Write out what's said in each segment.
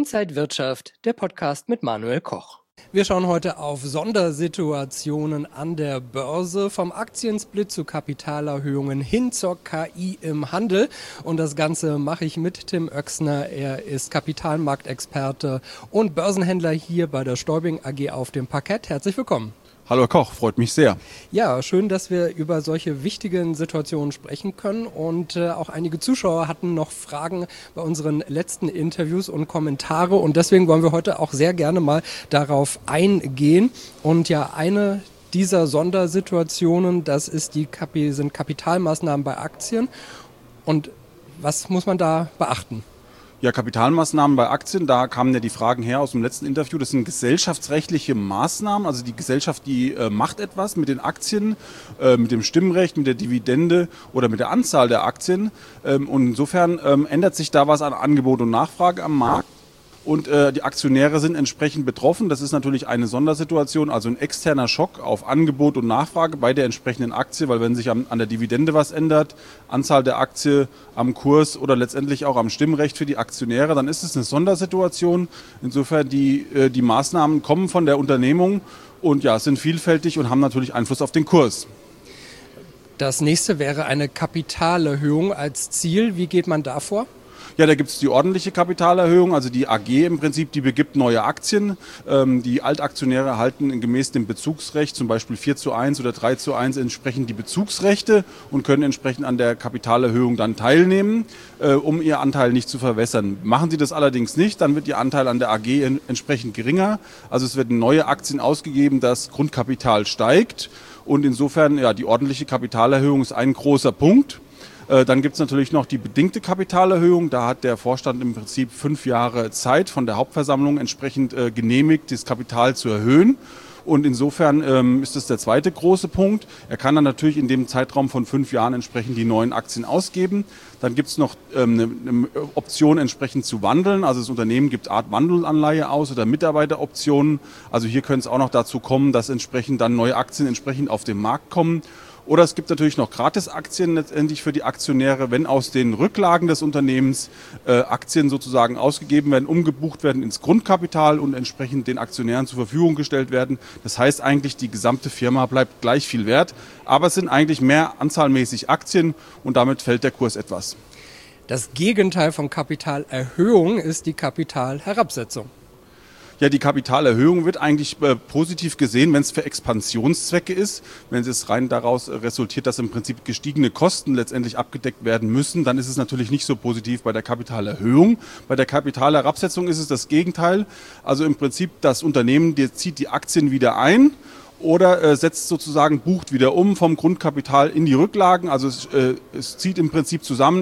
Inside Wirtschaft, der Podcast mit Manuel Koch. Wir schauen heute auf Sondersituationen an der Börse, vom Aktiensplit zu Kapitalerhöhungen hin zur KI im Handel. Und das Ganze mache ich mit Tim Oechsner. Er ist Kapitalmarktexperte und Börsenhändler hier bei der Stäubing AG auf dem Parkett. Herzlich willkommen. Hallo Herr Koch, freut mich sehr. Ja, schön, dass wir über solche wichtigen Situationen sprechen können, und auch einige Zuschauer hatten noch Fragen bei unseren letzten Interviews und Kommentare, und deswegen wollen wir heute auch sehr gerne mal darauf eingehen. Und ja, eine dieser Sondersituationen, das ist sind Kapitalmaßnahmen bei Aktien. Und was muss man da beachten? Ja, Kapitalmaßnahmen bei Aktien, da kamen ja die Fragen her aus dem letzten Interview. Das sind gesellschaftsrechtliche Maßnahmen. Also die Gesellschaft, die macht etwas mit den Aktien, mit dem Stimmrecht, mit der Dividende oder mit der Anzahl der Aktien. Und insofern ändert sich da was an Angebot und Nachfrage am Markt. Und die Aktionäre sind entsprechend betroffen. Das ist natürlich eine Sondersituation, also ein externer Schock auf Angebot und Nachfrage bei der entsprechenden Aktie, weil wenn sich an der Dividende was ändert, Anzahl der Aktie, am Kurs oder letztendlich auch am Stimmrecht für die Aktionäre, dann ist es eine Sondersituation. Insofern die Maßnahmen kommen von der Unternehmung und ja, sind vielfältig und haben natürlich Einfluss auf den Kurs. Das nächste wäre eine Kapitalerhöhung als Ziel. Wie geht man da vor? Ja, da gibt es die ordentliche Kapitalerhöhung, also die AG im Prinzip, die begibt neue Aktien. Die Altaktionäre erhalten gemäß dem Bezugsrecht, zum Beispiel 4:1 oder 3:1 entsprechend die Bezugsrechte und können entsprechend an der Kapitalerhöhung dann teilnehmen, um ihr Anteil nicht zu verwässern. Machen sie das allerdings nicht, dann wird ihr Anteil an der AG entsprechend geringer. Also es werden neue Aktien ausgegeben, das Grundkapital steigt, und insofern, ja, die ordentliche Kapitalerhöhung ist ein großer Punkt. Dann gibt es natürlich noch die bedingte Kapitalerhöhung. Da hat der Vorstand im Prinzip 5 Jahre Zeit von der Hauptversammlung entsprechend genehmigt, das Kapital zu erhöhen. Und insofern ist das der zweite große Punkt. Er kann dann natürlich in dem Zeitraum von 5 Jahren entsprechend die neuen Aktien ausgeben. Dann gibt es noch eine Option entsprechend zu wandeln. Also das Unternehmen gibt Art Wandelanleihe aus oder Mitarbeiteroptionen. Also hier könnte es auch noch dazu kommen, dass entsprechend dann neue Aktien entsprechend auf den Markt kommen. Oder es gibt natürlich noch Gratisaktien letztendlich für die Aktionäre, wenn aus den Rücklagen des Unternehmens Aktien sozusagen ausgegeben werden, umgebucht werden ins Grundkapital und entsprechend den Aktionären zur Verfügung gestellt werden. Das heißt eigentlich, die gesamte Firma bleibt gleich viel wert, aber es sind eigentlich mehr anzahlmäßig Aktien und damit fällt der Kurs etwas. Das Gegenteil von Kapitalerhöhung ist die Kapitalherabsetzung. Ja, die Kapitalerhöhung wird eigentlich positiv gesehen, wenn es für Expansionszwecke ist. Wenn es rein daraus resultiert, dass im Prinzip gestiegene Kosten letztendlich abgedeckt werden müssen, dann ist es natürlich nicht so positiv bei der Kapitalerhöhung. Bei der Kapitalherabsetzung ist es das Gegenteil. Also im Prinzip das Unternehmen zieht die Aktien wieder ein oder setzt sozusagen, bucht wieder um vom Grundkapital in die Rücklagen. Also es zieht im Prinzip zusammen,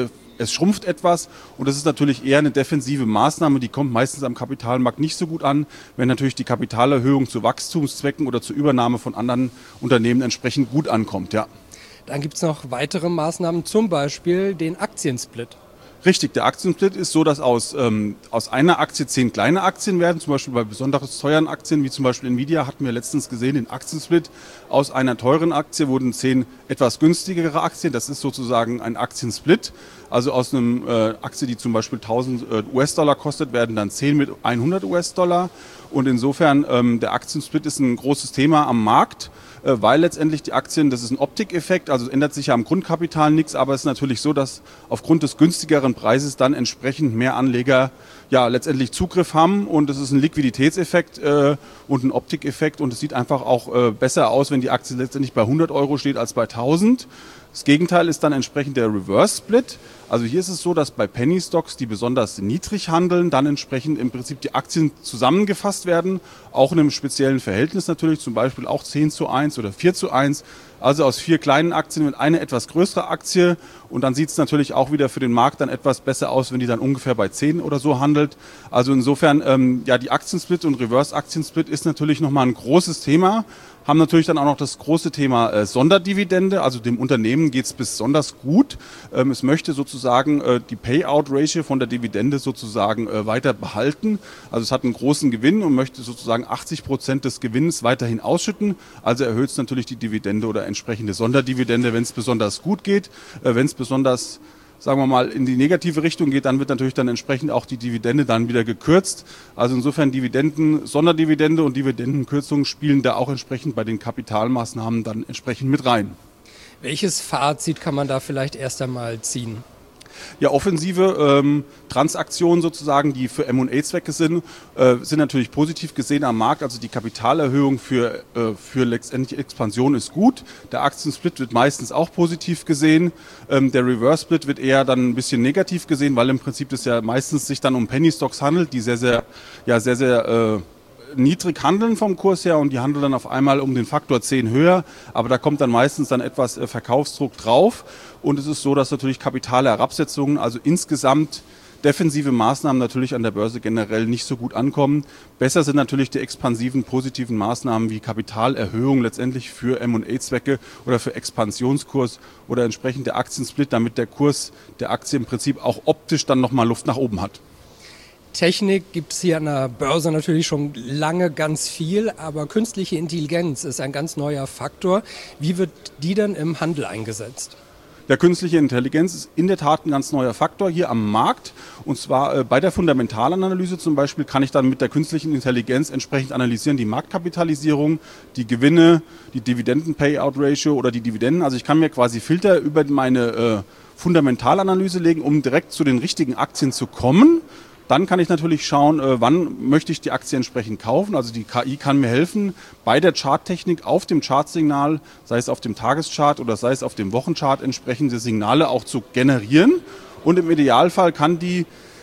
es schrumpft etwas, und das ist natürlich eher eine defensive Maßnahme, die kommt meistens am Kapitalmarkt nicht so gut an, wenn natürlich die Kapitalerhöhung zu Wachstumszwecken oder zur Übernahme von anderen Unternehmen entsprechend gut ankommt. Ja. Dann gibt es noch weitere Maßnahmen, zum Beispiel den Aktiensplit. Richtig, der Aktiensplit ist so, dass aus einer Aktie 10 kleine Aktien werden, zum Beispiel bei besonders teuren Aktien, wie zum Beispiel Nvidia, hatten wir letztens gesehen, den Aktiensplit. Aus einer teuren Aktie wurden 10 etwas günstigere Aktien, das ist sozusagen ein Aktiensplit. Also aus einer Aktie, die zum Beispiel 1000 US-Dollar kostet, werden dann 10 mit 100 US-Dollar. Und insofern, der Aktiensplit ist ein großes Thema am Markt, weil letztendlich die Aktien, das ist ein Optikeffekt, also es ändert sich ja am Grundkapital nichts, aber es ist natürlich so, dass aufgrund des günstigeren Preises dann entsprechend mehr Anleger ja letztendlich Zugriff haben, und es ist ein Liquiditätseffekt und ein Optikeffekt, und es sieht einfach auch besser aus, wenn die Aktie letztendlich bei 100 Euro steht als bei 1000. Das Gegenteil ist dann entsprechend der Reverse Split. Also hier ist es so, dass bei Penny Stocks, die besonders niedrig handeln, dann entsprechend im Prinzip die Aktien zusammengefasst werden, auch in einem speziellen Verhältnis natürlich, zum Beispiel auch 10:1 oder 4:1. Also aus 4 kleinen Aktien wird eine etwas größere Aktie, und dann sieht es natürlich auch wieder für den Markt dann etwas besser aus, wenn die dann ungefähr bei 10 oder so handelt. Also insofern, ja, die Aktiensplit und Reverse-Aktiensplit ist natürlich nochmal ein großes Thema. Haben natürlich dann auch noch das große Thema Sonderdividende, also dem Unternehmen geht es besonders gut. Es möchte sozusagen die Payout-Ratio von der Dividende sozusagen weiter behalten. Also es hat einen großen Gewinn und möchte sozusagen 80% des Gewinns weiterhin ausschütten. Also erhöht es natürlich die Dividende oder entsprechende Sonderdividende, wenn es besonders gut geht. Wenn es besonders sagen wir mal, in die negative Richtung geht, dann wird natürlich dann entsprechend auch die Dividende dann wieder gekürzt. Also insofern Dividenden, Sonderdividende und Dividendenkürzungen spielen da auch entsprechend bei den Kapitalmaßnahmen dann entsprechend mit rein. Welches Fazit kann man da vielleicht erst einmal ziehen? Ja, offensive Transaktionen sozusagen, die für M&A-Zwecke sind natürlich positiv gesehen am Markt. Also die Kapitalerhöhung für letztendlich Expansion ist gut. Der Aktiensplit wird meistens auch positiv gesehen. Der Reverse-Split wird eher dann ein bisschen negativ gesehen, weil im Prinzip das ja meistens sich dann um Penny-Stocks handelt, die sehr niedrig handeln vom Kurs her und die handeln dann auf einmal um den Faktor 10 höher, aber da kommt dann meistens dann etwas Verkaufsdruck drauf und es ist so, dass natürlich Kapitalherabsetzungen, also insgesamt defensive Maßnahmen natürlich an der Börse generell nicht so gut ankommen. Besser sind natürlich die expansiven, positiven Maßnahmen wie Kapitalerhöhung letztendlich für M&A-Zwecke oder für Expansionskurs oder entsprechend der Aktiensplit, damit der Kurs der Aktie im Prinzip auch optisch dann nochmal Luft nach oben hat. Technik gibt es hier an der Börse natürlich schon lange ganz viel, aber künstliche Intelligenz ist ein ganz neuer Faktor. Wie wird die denn im Handel eingesetzt? Ja, künstliche Intelligenz ist in der Tat ein ganz neuer Faktor hier am Markt. Und zwar bei der Fundamentalanalyse zum Beispiel kann ich dann mit der künstlichen Intelligenz entsprechend analysieren die Marktkapitalisierung, die Gewinne, die Dividenden-Payout-Ratio oder die Dividenden. Also ich kann mir quasi Filter über meine Fundamentalanalyse legen, um direkt zu den richtigen Aktien zu kommen. Dann kann ich natürlich schauen, wann möchte ich die Aktie entsprechend kaufen. Also die KI kann mir helfen, bei der Charttechnik auf dem Chartsignal, sei es auf dem Tageschart oder sei es auf dem Wochenchart, entsprechende Signale auch zu generieren. Und im Idealfall kann die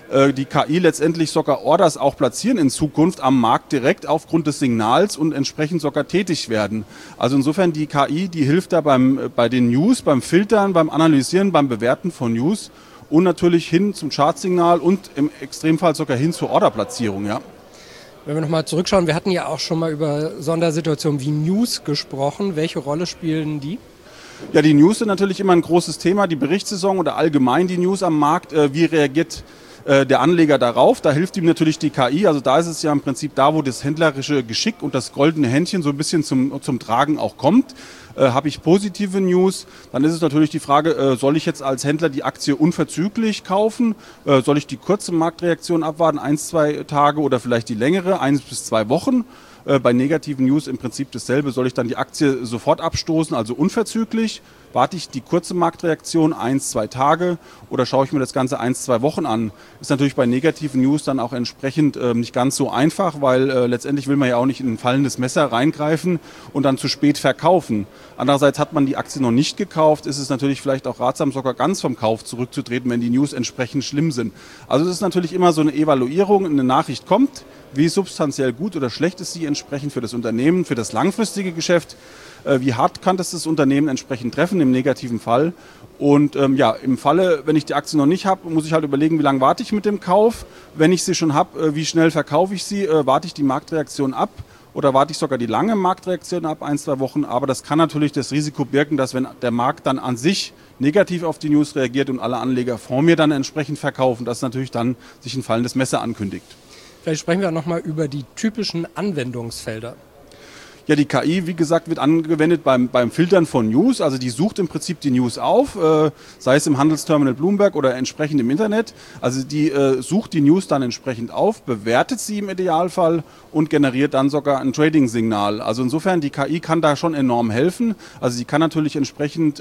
KI letztendlich sogar Orders auch platzieren in Zukunft am Markt direkt aufgrund des Signals und entsprechend sogar tätig werden. Also insofern die KI, die hilft da bei den News, beim Filtern, beim Analysieren, beim Bewerten von News. Und natürlich hin zum Chartsignal und im Extremfall sogar hin zur Orderplatzierung, ja. Wenn wir nochmal zurückschauen, wir hatten ja auch schon mal über Sondersituationen wie News gesprochen. Welche Rolle spielen die? Ja, die News sind natürlich immer ein großes Thema, die Berichtssaison oder allgemein die News am Markt. Wie reagiert der Anleger darauf? Da hilft ihm natürlich die KI. Also da ist es ja im Prinzip da, wo das händlerische Geschick und das goldene Händchen so ein bisschen zum Tragen auch kommt. Habe ich positive News, dann ist es natürlich die Frage, soll ich jetzt als Händler die Aktie unverzüglich kaufen? Soll ich die kurze Marktreaktion abwarten, 1-2 Tage oder vielleicht die längere, 1 bis 2 Wochen? Bei negativen News im Prinzip dasselbe. Soll ich dann die Aktie sofort abstoßen, also unverzüglich? Warte ich die kurze Marktreaktion 1-2 Tage oder schaue ich mir das Ganze 1-2 Wochen an? Ist natürlich bei negativen News dann auch entsprechend nicht ganz so einfach, weil letztendlich will man ja auch nicht in ein fallendes Messer reingreifen und dann zu spät verkaufen. Andererseits hat man die Aktie noch nicht gekauft, ist es natürlich vielleicht auch ratsam, sogar ganz vom Kauf zurückzutreten, wenn die News entsprechend schlimm sind. Also es ist natürlich immer so eine Evaluierung, eine Nachricht kommt, wie substanziell gut oder schlecht ist sie entsprechend für das Unternehmen, für das langfristige Geschäft. Wie hart kann das Unternehmen entsprechend treffen im negativen Fall. Und im Falle, wenn ich die Aktie noch nicht habe, muss ich halt überlegen, wie lange warte ich mit dem Kauf. Wenn ich sie schon habe, wie schnell verkaufe ich sie, warte ich die Marktreaktion ab oder warte ich sogar die lange Marktreaktion ab, 1-2 Wochen. Aber das kann natürlich das Risiko birken, dass wenn der Markt dann an sich negativ auf die News reagiert und alle Anleger vor mir dann entsprechend verkaufen, dass natürlich dann sich ein fallendes Messer ankündigt. Vielleicht sprechen wir auch nochmal über die typischen Anwendungsfelder. Ja, die KI, wie gesagt, wird angewendet beim Filtern von News. Also die sucht im Prinzip die News auf, sei es im Handelsterminal Bloomberg oder entsprechend im Internet. Also die sucht die News dann entsprechend auf, bewertet sie im Idealfall und generiert dann sogar ein Trading-Signal. Also insofern, die KI kann da schon enorm helfen. Also sie kann natürlich entsprechend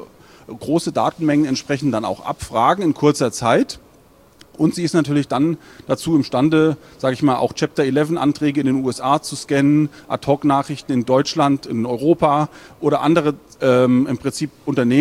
große Datenmengen entsprechend dann auch abfragen in kurzer Zeit. Und sie ist natürlich dann dazu imstande, sage ich mal, auch Chapter 11 Anträge in den USA zu scannen, Ad-Hoc-Nachrichten in Deutschland, in Europa oder andere im Prinzip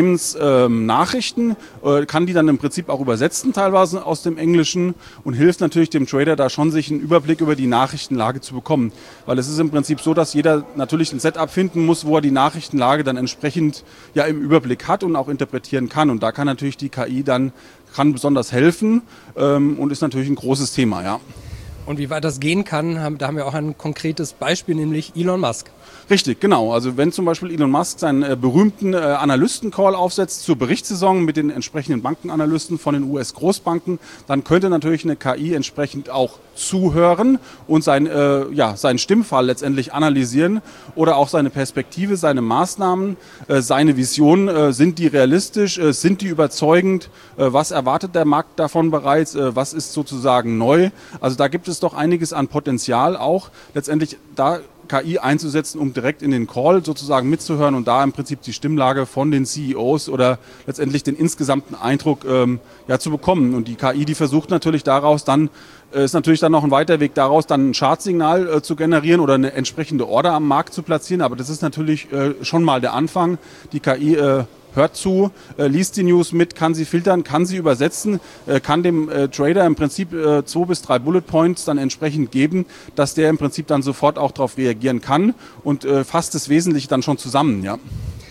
Unternehmensnachrichten, kann die dann im Prinzip auch übersetzen teilweise aus dem Englischen und hilft natürlich dem Trader da schon, sich einen Überblick über die Nachrichtenlage zu bekommen. Weil es ist im Prinzip so, dass jeder natürlich ein Setup finden muss, wo er die Nachrichtenlage dann entsprechend ja im Überblick hat und auch interpretieren kann. Und da kann natürlich die KI dann besonders helfen und ist natürlich ein großes Thema, ja. Und wie weit das gehen kann, da haben wir auch ein konkretes Beispiel, nämlich Elon Musk. Richtig, genau. Also wenn zum Beispiel Elon Musk seinen berühmten Analysten-Call aufsetzt zur Berichtssaison mit den entsprechenden Bankenanalysten von den US-Großbanken, dann könnte natürlich eine KI entsprechend auch zuhören und seinen Stimmfall letztendlich analysieren oder auch seine Perspektive, seine Maßnahmen, seine Visionen. Sind die realistisch? Sind die überzeugend? Was erwartet der Markt davon bereits? Was ist sozusagen neu? Also da gibt es doch einiges an Potenzial auch letztendlich da KI einzusetzen, um direkt in den Call sozusagen mitzuhören und da im Prinzip die Stimmlage von den CEOs oder letztendlich den insgesamten Eindruck zu bekommen. Und die KI, die versucht natürlich daraus dann, ist natürlich dann noch ein weiter Weg daraus, dann ein Chartsignal zu generieren oder eine entsprechende Order am Markt zu platzieren. Aber das ist natürlich schon mal der Anfang. Die KI hört zu, liest die News mit, kann sie filtern, kann sie übersetzen, kann dem Trader im Prinzip 2 bis 3 Bullet Points dann entsprechend geben, dass der im Prinzip dann sofort auch darauf reagieren kann und fasst das Wesentliche dann schon zusammen. Ja.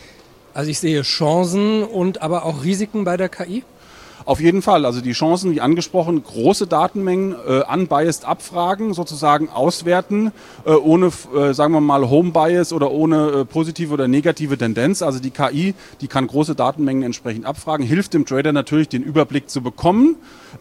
Also ich sehe Chancen und aber auch Risiken bei der KI? Auf jeden Fall, also die Chancen, wie angesprochen, große Datenmengen, unbiased abfragen, sozusagen auswerten, ohne, sagen wir mal, Home Bias oder ohne positive oder negative Tendenz. Also die KI, die kann große Datenmengen entsprechend abfragen, hilft dem Trader natürlich, den Überblick zu bekommen.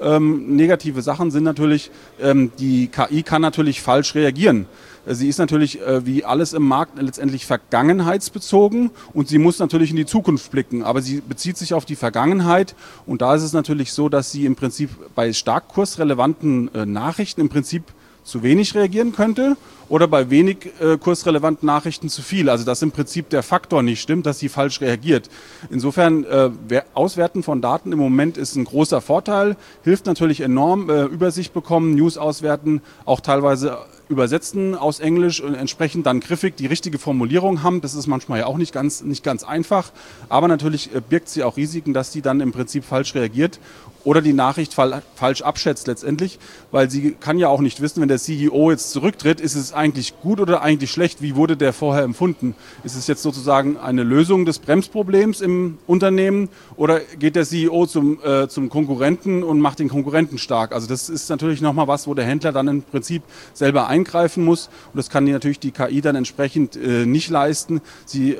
Negative Sachen sind natürlich, die KI kann natürlich falsch reagieren. Sie ist natürlich wie alles im Markt letztendlich vergangenheitsbezogen und sie muss natürlich in die Zukunft blicken. Aber sie bezieht sich auf die Vergangenheit und da ist es natürlich so, dass sie im Prinzip bei stark kursrelevanten Nachrichten im Prinzip zu wenig reagieren könnte oder bei wenig kursrelevanten Nachrichten zu viel. Also dass im Prinzip der Faktor nicht stimmt, dass sie falsch reagiert. Insofern Auswerten von Daten im Moment ist ein großer Vorteil, hilft natürlich enorm, Übersicht bekommen, News auswerten, auch teilweise übersetzen aus Englisch und entsprechend dann griffig die richtige Formulierung haben. Das ist manchmal ja auch nicht ganz einfach, aber natürlich birgt sie auch Risiken, dass die dann im Prinzip falsch reagiert oder die Nachricht falsch abschätzt letztendlich, weil sie kann ja auch nicht wissen, wenn der CEO jetzt zurücktritt, ist es eigentlich gut oder eigentlich schlecht, wie wurde der vorher empfunden? Ist es jetzt sozusagen eine Lösung des Bremsproblems im Unternehmen oder geht der CEO zum Konkurrenten und macht den Konkurrenten stark? Also das ist natürlich nochmal was, wo der Händler dann im Prinzip selber eingreifen muss und das kann natürlich die KI dann entsprechend nicht leisten. Sie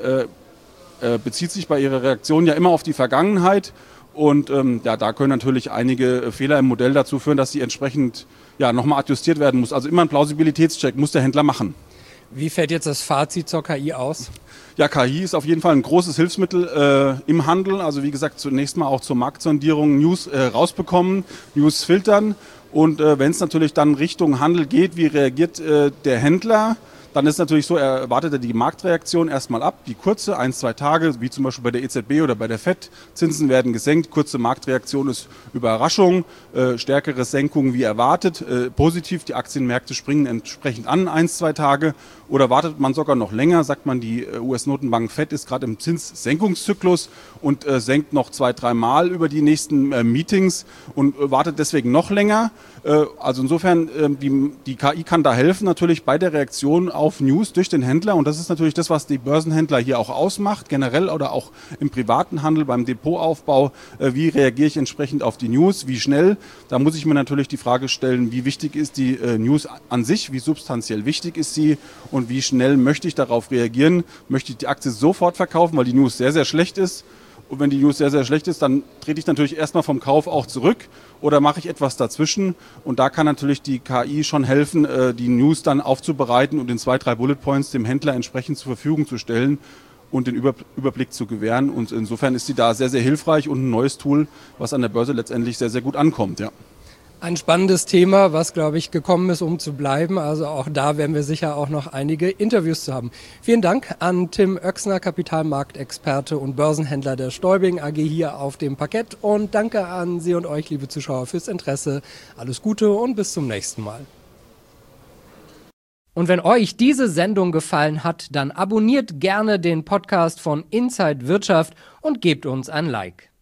bezieht sich bei ihrer Reaktion ja immer auf die Vergangenheit. Und da können natürlich einige Fehler im Modell dazu führen, dass sie entsprechend nochmal adjustiert werden muss. Also immer ein Plausibilitätscheck muss der Händler machen. Wie fällt jetzt das Fazit zur KI aus? Ja, KI ist auf jeden Fall ein großes Hilfsmittel im Handel. Also wie gesagt, zunächst mal auch zur Marktsondierung News rausbekommen, News filtern. Und wenn es natürlich dann Richtung Handel geht, wie reagiert der Händler? Dann ist natürlich so, er wartet die Marktreaktion erstmal ab, die kurze, 1-2 Tage, wie zum Beispiel bei der EZB oder bei der FED. Zinsen werden gesenkt, kurze Marktreaktion ist Überraschung, stärkere Senkungen wie erwartet, positiv, die Aktienmärkte springen entsprechend an, 1-2 Tage. Oder wartet man sogar noch länger, sagt man, die US-Notenbank FED ist gerade im Zinssenkungszyklus und senkt noch 2-3 Mal über die nächsten Meetings und wartet deswegen noch länger. Also insofern, die KI kann da helfen natürlich bei der Reaktion auf News durch den Händler und das ist natürlich das, was die Börsenhändler hier auch ausmacht, generell oder auch im privaten Handel, beim Depotaufbau. Wie reagiere ich entsprechend auf die News, wie schnell? Da muss ich mir natürlich die Frage stellen, wie wichtig ist die News an sich, wie substanziell wichtig ist sie und wie schnell möchte ich darauf reagieren? Möchte ich die Aktie sofort verkaufen, weil die News sehr, sehr schlecht ist? Und wenn die News sehr, sehr schlecht ist, dann trete ich natürlich erstmal vom Kauf auch zurück oder mache ich etwas dazwischen. Und da kann natürlich die KI schon helfen, die News dann aufzubereiten und in 2-3 Bullet Points dem Händler entsprechend zur Verfügung zu stellen und den Überblick zu gewähren. Und insofern ist sie da sehr, sehr hilfreich und ein neues Tool, was an der Börse letztendlich sehr, sehr gut ankommt. Ja. Ein spannendes Thema, was, glaube ich, gekommen ist, um zu bleiben. Also auch da werden wir sicher auch noch einige Interviews zu haben. Vielen Dank an Tim Oechsner, Kapitalmarktexperte und Börsenhändler der Stäubing AG hier auf dem Parkett. Und danke an Sie und euch, liebe Zuschauer, fürs Interesse. Alles Gute und bis zum nächsten Mal. Und wenn euch diese Sendung gefallen hat, dann abonniert gerne den Podcast von Inside Wirtschaft und gebt uns ein Like.